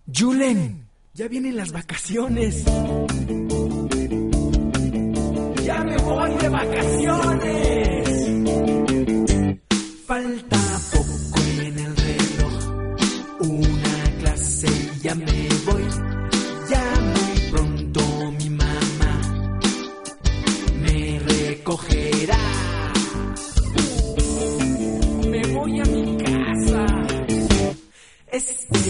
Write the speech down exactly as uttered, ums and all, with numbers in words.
Julen, ya vienen las vacaciones. ¡Ya me voy de vacaciones! Falta poco en el reloj, una clase y ya me voy. Ya muy pronto mi mamá me recogerá. Me voy a mi casa. Este